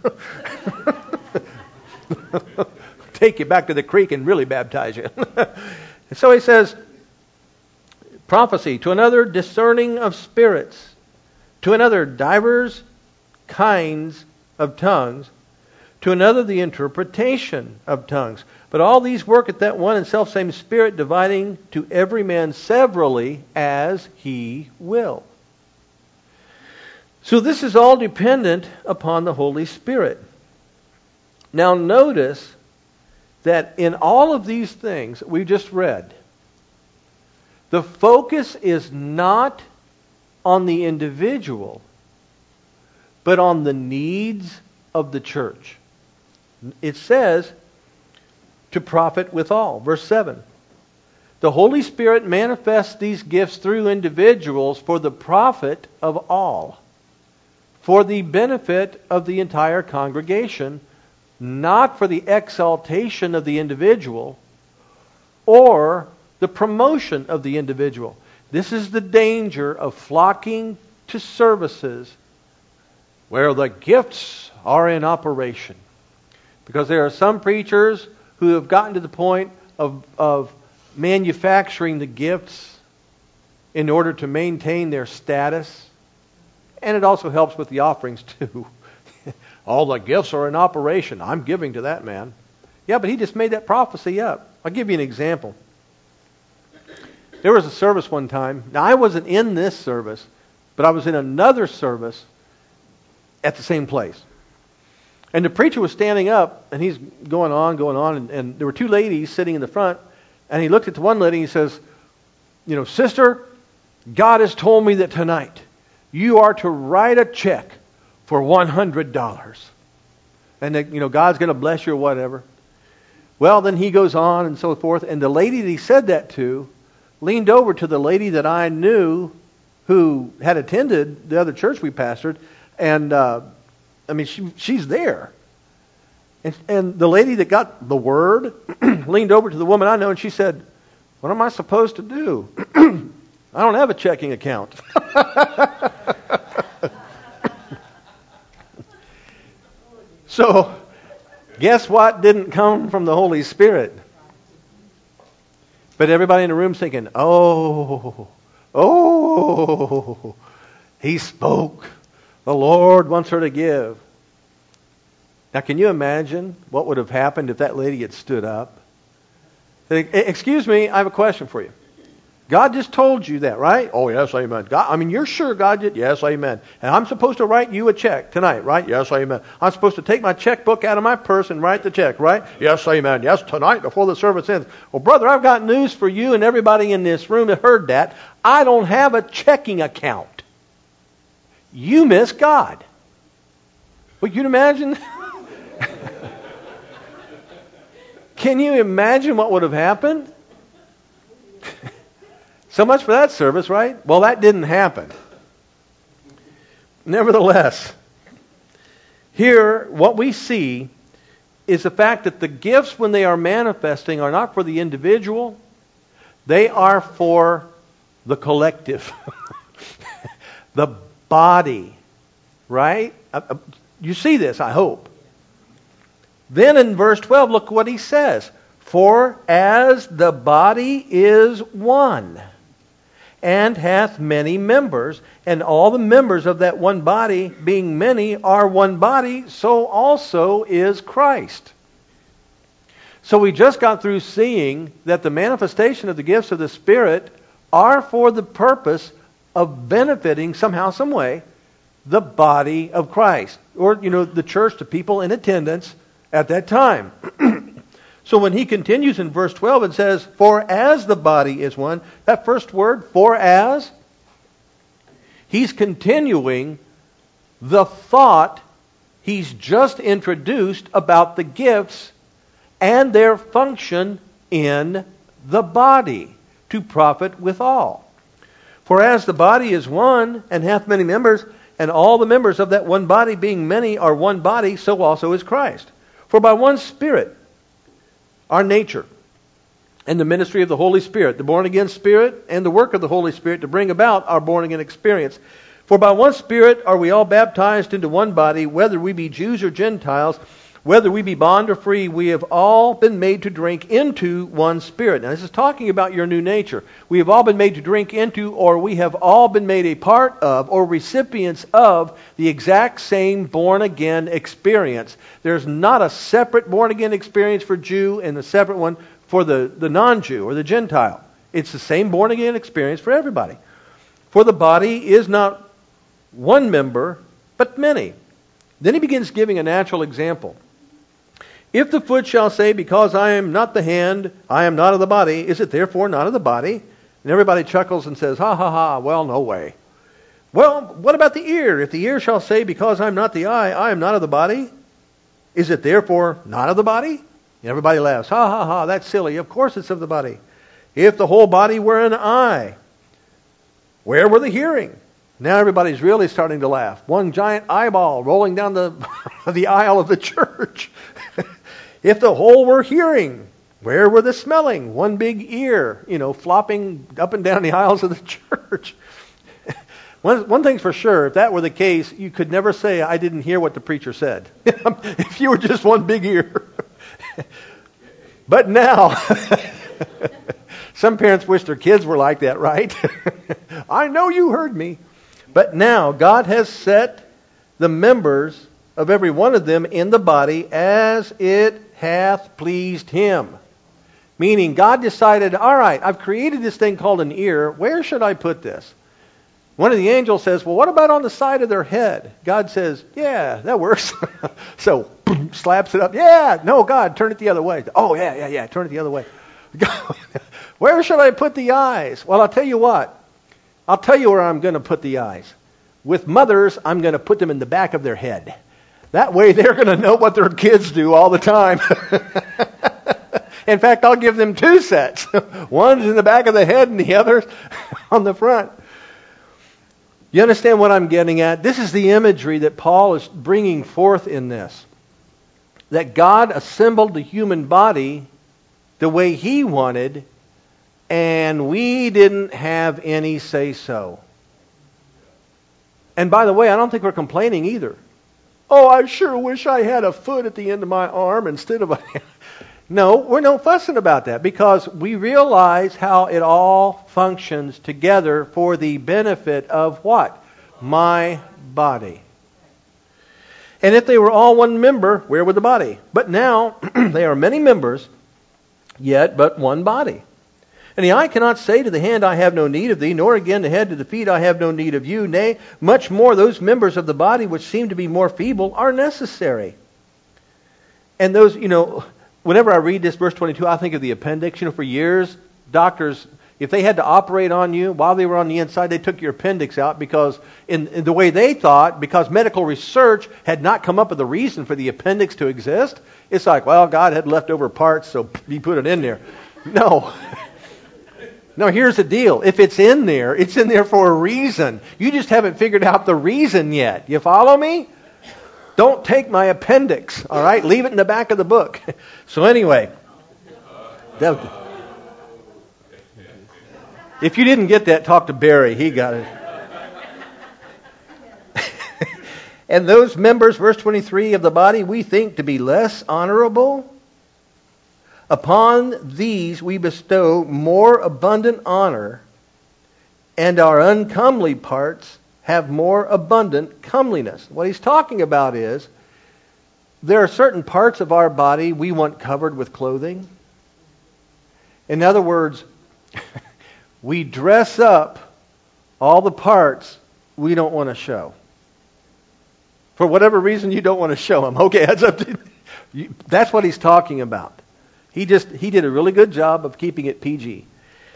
Take you back to the creek and really baptize you. And so he says, prophecy, to another discerning of spirits, to another divers kinds of tongues, to another the interpretation of tongues. But all these work at that one and self-same Spirit, dividing to every man severally as he will. So this is all dependent upon the Holy Spirit. Now notice that in all of these things that we've just read, the focus is not on the individual, but on the needs of the church. It says, to profit withal. Verse seven. The Holy Spirit manifests these gifts through individuals for the profit of all, for the benefit of the entire congregation, not for the exaltation of the individual or the promotion of the individual. This is the danger of flocking to services where the gifts are in operation. Because there are some preachers who have gotten to the point of, of manufacturing the gifts in order to maintain their status. And it also helps with the offerings too. All the gifts are in operation. I'm giving to that man. Yeah, but he just made that prophecy up. I'll give you an example. There was a service one time. Now, I wasn't in this service, but I was in another service at the same place. And the preacher was standing up, and he's going on, going on, and, and there were two ladies sitting in the front, and he looked at the one lady and he says, you know, sister, God has told me that tonight you are to write a check for one hundred dollars. And, that, you know, God's going to bless you or whatever. Well, then he goes on and so forth. And the lady that he said that to leaned over to the lady that I knew who had attended the other church we pastored. And, uh, I mean, she, she's there. And, and the lady that got the word leaned over to the woman I know and she said, what am I supposed to do? I don't have a checking account. So, guess what didn't come from the Holy Spirit? But everybody in the room's thinking, oh, oh, he spoke. The Lord wants her to give. Now, can you imagine what would have happened if that lady had stood up? Excuse me, I have a question for you. God just told you that, right? Oh, yes, amen. God, I mean, you're sure God did? Yes, amen. And I'm supposed to write you a check tonight, right? Yes, amen. I'm supposed to take my checkbook out of my purse and write the check, right? Yes, amen. Yes, tonight before the service ends. Well, brother, I've got news for you and everybody in this room that heard that. I don't have a checking account. You miss God. Well, you can imagine? Can you imagine what would have happened? So much for that service, right? Well, that didn't happen. Nevertheless, here what we see is the fact that the gifts, when they are manifesting, are not for the individual. They are for the collective. The body. Right? You see this, I hope. Then in verse twelve, look what he says. For as the body is one, and hath many members, and all the members of that one body, being many, are one body, so also is Christ. So we just got through seeing that the manifestation of the gifts of the Spirit are for the purpose of benefiting somehow, some way, the body of Christ. Or, you know, the church, the people in attendance at that time. So when he continues in verse twelve and says, for as the body is one, that first word, for as, he's continuing the thought he's just introduced about the gifts and their function in the body, to profit withal. For as the body is one, and hath many members, and all the members of that one body, being many, are one body, so also is Christ. For by one Spirit, our nature, and the ministry of the Holy Spirit, the born-again Spirit, and the work of the Holy Spirit to bring about our born-again experience. For by one Spirit are we all baptized into one body, whether we be Jews or Gentiles, whether we be bond or free, we have all been made to drink into one Spirit. Now this is talking about your new nature. We have all been made to drink into, or we have all been made a part of, or recipients of, the exact same born-again experience. There's not a separate born-again experience for Jew and a separate one for the, the non-Jew or the Gentile. It's the same born-again experience for everybody. For the body is not one member, but many. Then he begins giving a natural example. If the foot shall say, because I am not the hand, I am not of the body, is it therefore not of the body? And everybody chuckles and says, ha ha ha, well, no way. Well, what about the ear? If the ear shall say, because I am not the eye, I am not of the body, is it therefore not of the body? And everybody laughs, ha ha ha, that's silly. Of course it's of the body. If the whole body were an eye, where were the hearing? Now everybody's really starting to laugh. One giant eyeball rolling down the, the aisle of the church. If the whole were hearing, where were the smelling? One big ear, you know, flopping up and down the aisles of the church. one, one thing's for sure, if that were the case, you could never say, I didn't hear what the preacher said. If you were just one big ear. But now, some parents wish their kids were like that, right? I know you heard me. But now, God has set the members of every one of them in the body as it hath pleased Him. Meaning, God decided, all right, I've created this thing called an ear. Where should I put this? One of the angels says, well, what about on the side of their head? God says, yeah, that works. So, boom, slaps it up. Yeah, no, God, turn it the other way. Oh, yeah, yeah, yeah, turn it the other way. Where should I put the eyes? Well, I'll tell you what. I'll tell you where I'm going to put the eyes. With mothers, I'm going to put them in the back of their head. That way they're going to know what their kids do all the time. In fact, I'll give them two sets. One's in the back of the head and the other's on the front. You understand what I'm getting at? This is the imagery that Paul is bringing forth in this. That God assembled the human body the way He wanted, and we didn't have any say-so. And by the way, I don't think we're complaining either. Oh, I sure wish I had a foot at the end of my arm instead of a... No, we're not fussing about that because we realize how it all functions together for the benefit of what? My body. And if they were all one member, where would the body? But now they are many members, yet but one body. And the eye cannot say to the hand, I have no need of thee, nor again the head to the feet, I have no need of you. Nay, much more those members of the body which seem to be more feeble are necessary. And those, you know, whenever I read this, verse twenty-two, I think of the appendix. You know, for years, doctors, if they had to operate on you while they were on the inside, they took your appendix out because in, in the way they thought, because medical research had not come up with a reason for the appendix to exist, it's like, well, God had leftover parts, so He put it in there. No. No, here's the deal. If it's in there, it's in there for a reason. You just haven't figured out the reason yet. You follow me? Don't take my appendix, all right? Leave it in the back of the book. So anyway, that, if you didn't get that, talk to Barry. He got it. And those members, verse twenty-three, of the body we think to be less honorable, Upon these we bestow more abundant honor, and our uncomely parts have more abundant comeliness. What he's talking about is, there are certain parts of our body we want covered with clothing. In other words, we dress up all the parts we don't want to show. For whatever reason you don't want to show them. Okay, that's up to you. That's what he's talking about. He just he did a really good job of keeping it P G.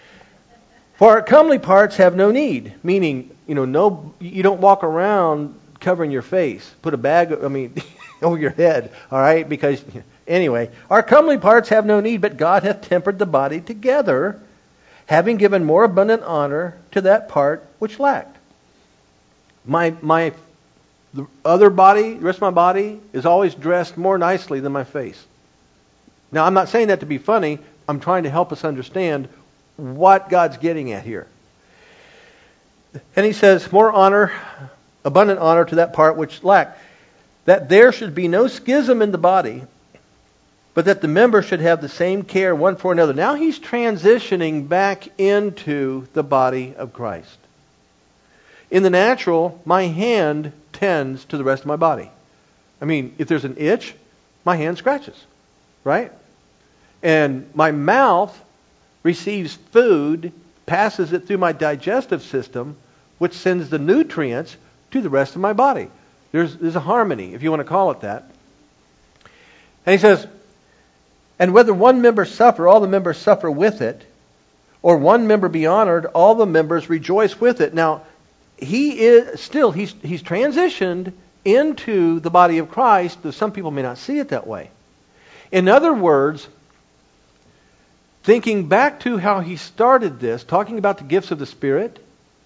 For our comely parts have no need, meaning, you know, no, you don't walk around covering your face. Put a bag, I mean, over your head, all right? Because, anyway, our comely parts have no need, but God hath tempered the body together, having given more abundant honor to that part which lacked. My my the other body, the rest of my body, is always dressed more nicely than my face. Now, I'm not saying that to be funny. I'm trying to help us understand what God's getting at here. And he says, more honor, abundant honor to that part which lacked, that there should be no schism in the body, but that the members should have the same care one for another. Now he's transitioning back into the body of Christ. In the natural, my hand tends to the rest of my body. I mean, if there's an itch, my hand scratches, right? And my mouth receives food, passes it through my digestive system, which sends the nutrients to the rest of my body. There's, there's a harmony, if you want to call it that. And he says, and whether one member suffer, all the members suffer with it, or one member be honored, all the members rejoice with it. Now, he is still, he's, he's transitioned into the body of Christ, though some people may not see it that way. In other words, thinking back to how he started this, talking about the gifts of the Spirit,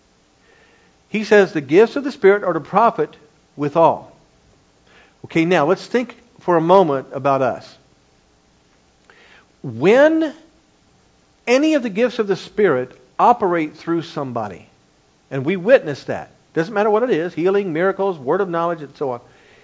he says the gifts of the Spirit are to profit withal. Okay, now let's think for a moment about us. When any of the gifts of the Spirit operate through somebody, and we witness that, doesn't matter what it is, healing, miracles, word of knowledge, and so on,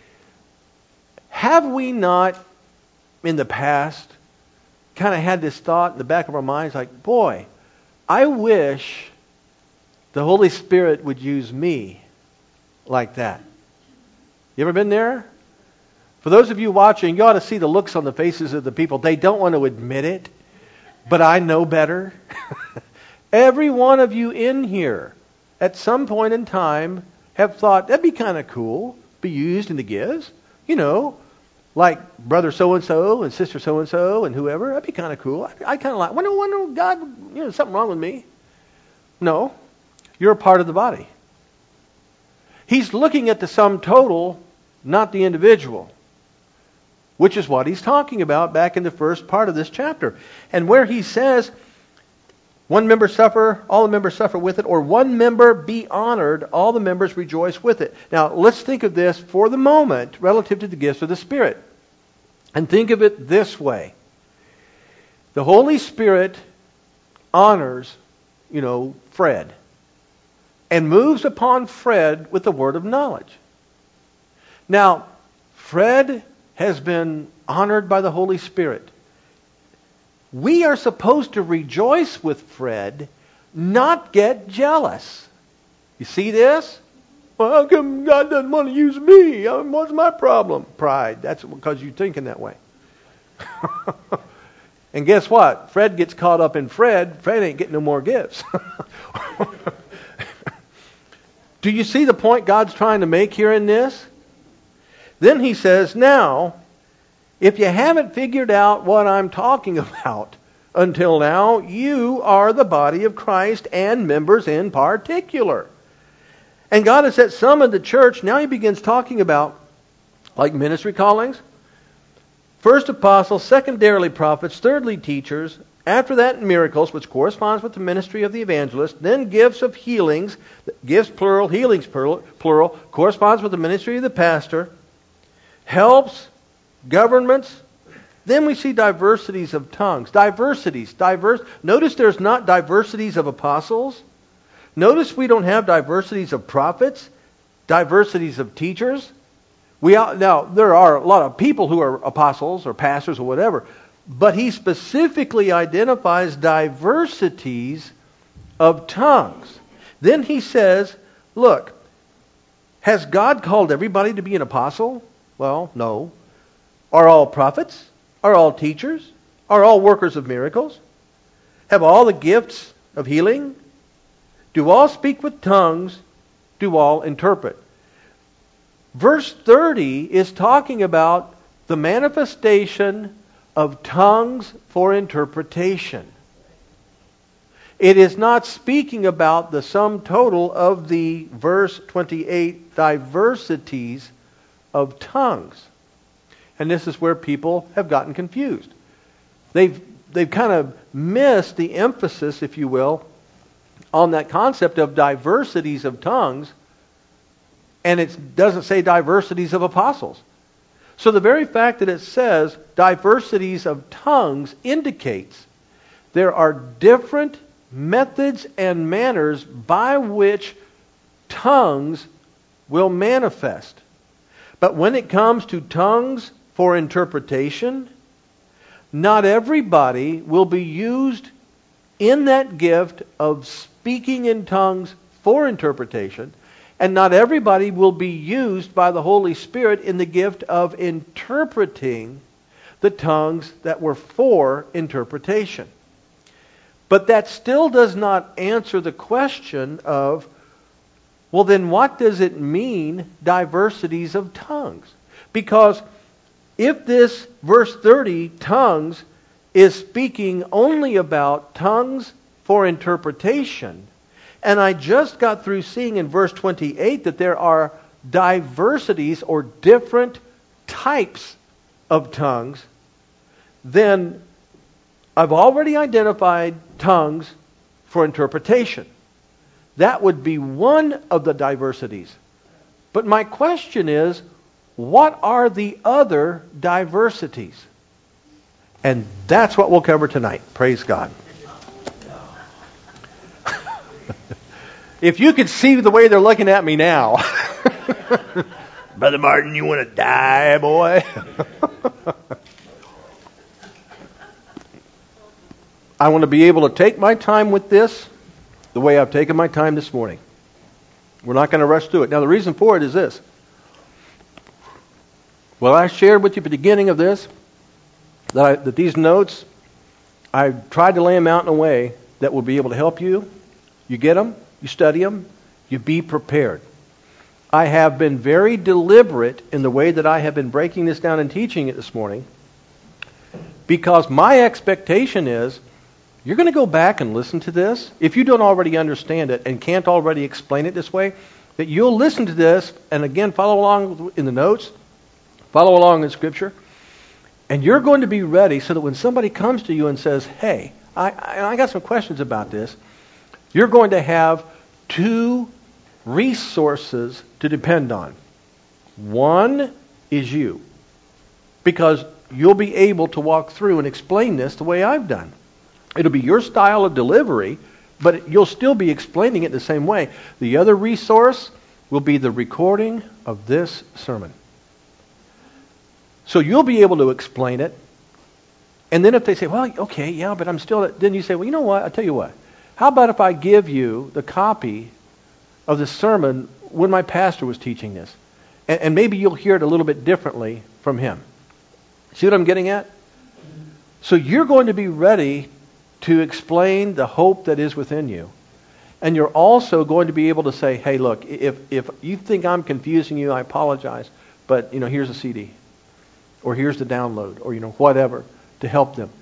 have we not in the past kind of had this thought in the back of our minds like, boy, I wish the Holy Spirit would use me like that? You ever been there? For those of you watching, you ought to see the looks on the faces of the people. They don't want to admit it, but I know better. Every one of you in here, at some point in time, have thought, that'd be kind of cool, be used in the gifts. You know, like brother so-and-so and sister so-and-so and whoever. That'd be kind of cool. I, I kind of like, wonder, wonder, God, you know, something wrong with me. No, you're a part of the body. He's looking at the sum total, not the individual, which is what he's talking about back in the first part of this chapter. And where he says, one member suffer, all the members suffer with it, or one member be honored, all the members rejoice with it. Now, let's think of this for the moment relative to the gifts of the Spirit. And think of it this way. The Holy Spirit honors, you know, Fred, and moves upon Fred with the word of knowledge. Now, Fred has been honored by the Holy Spirit. We are supposed to rejoice with Fred, not get jealous. You see this? Well, how come God doesn't want to use me? What's my problem? Pride. That's because you're thinking that way. And guess what? Fred gets caught up in Fred. Fred ain't getting no more gifts. Do you see the point God's trying to make here in this? Then he says, now, if you haven't figured out what I'm talking about until now, you are the body of Christ and members in particular. And God has set some in the church. Now he begins talking about, like ministry callings, first apostles, secondarily prophets, thirdly teachers, after that miracles, which corresponds with the ministry of the evangelist, then gifts of healings, gifts plural, healings plural, plural corresponds with the ministry of the pastor, helps, governments. Then we see diversities of tongues. Diversities. Diverse. Notice there's not diversities of apostles. Notice we don't have diversities of prophets, diversities of teachers. We Now, there are a lot of people who are apostles or pastors or whatever, But he specifically identifies diversities of tongues. Then he says, look, has God called everybody to be an apostle? Well, no. Are all prophets? Are all teachers? Are all workers of miracles? Have all the gifts of healing? Do all speak with tongues? Do all interpret? Verse thirty is talking about the manifestation of tongues for interpretation. It is not speaking about the sum total of the verse twenty-eight diversities of tongues. And this is where people have gotten confused. They've they've kind of missed the emphasis, if you will, on that concept of diversities of tongues, and it doesn't say diversities of apostles. So the very fact that it says diversities of tongues indicates there are different methods and manners by which tongues will manifest. But when it comes to tongues for interpretation, not everybody will be used in that gift of speaking in tongues for interpretation, and not everybody will be used by the Holy Spirit in the gift of interpreting the tongues that were for interpretation. But that still does not answer the question of, well, then what does it mean, diversities of tongues? Because if this verse thirty, tongues, is speaking only about tongues for interpretation, and I just got through seeing in verse twenty-eight that there are diversities or different types of tongues, then I've already identified tongues for interpretation. That would be one of the diversities. But my question is, what are the other diversities? And that's what we'll cover tonight. Praise God. If you could see the way they're looking at me now. Brother Martin, you want to die, boy? I want to be able to take my time with this the way I've taken my time this morning. We're not going to rush through it. Now, the reason for it is this. Well, I shared with you at the beginning of this that, I, that these notes, I've tried to lay them out in a way that will be able to help you. You get them, you study them, you be prepared. I have been very deliberate in the way that I have been breaking this down and teaching it this morning, because my expectation is you're going to go back and listen to this. If you don't already understand it and can't already explain it this way, that you'll listen to this and again follow along in the notes, follow along in Scripture, and you're going to be ready so that when somebody comes to you and says, hey, I, I, I got some questions about this, you're going to have two resources to depend on. One is you, because you'll be able to walk through and explain this the way I've done. It'll be your style of delivery, but you'll still be explaining it the same way. The other resource will be the recording of this sermon. So you'll be able to explain it. And then if they say, well, okay, yeah, but I'm still... Then you say, well, you know what? I'll tell you what. How about if I give you the copy of the sermon when my pastor was teaching this? And, and maybe you'll hear it a little bit differently from him. See what I'm getting at? So you're going to be ready to explain the hope that is within you. And you're also going to be able to say, hey, look, if if you think I'm confusing you, I apologize. But, you know, here's a C D. Or here's the download. Or, you know, whatever to help them.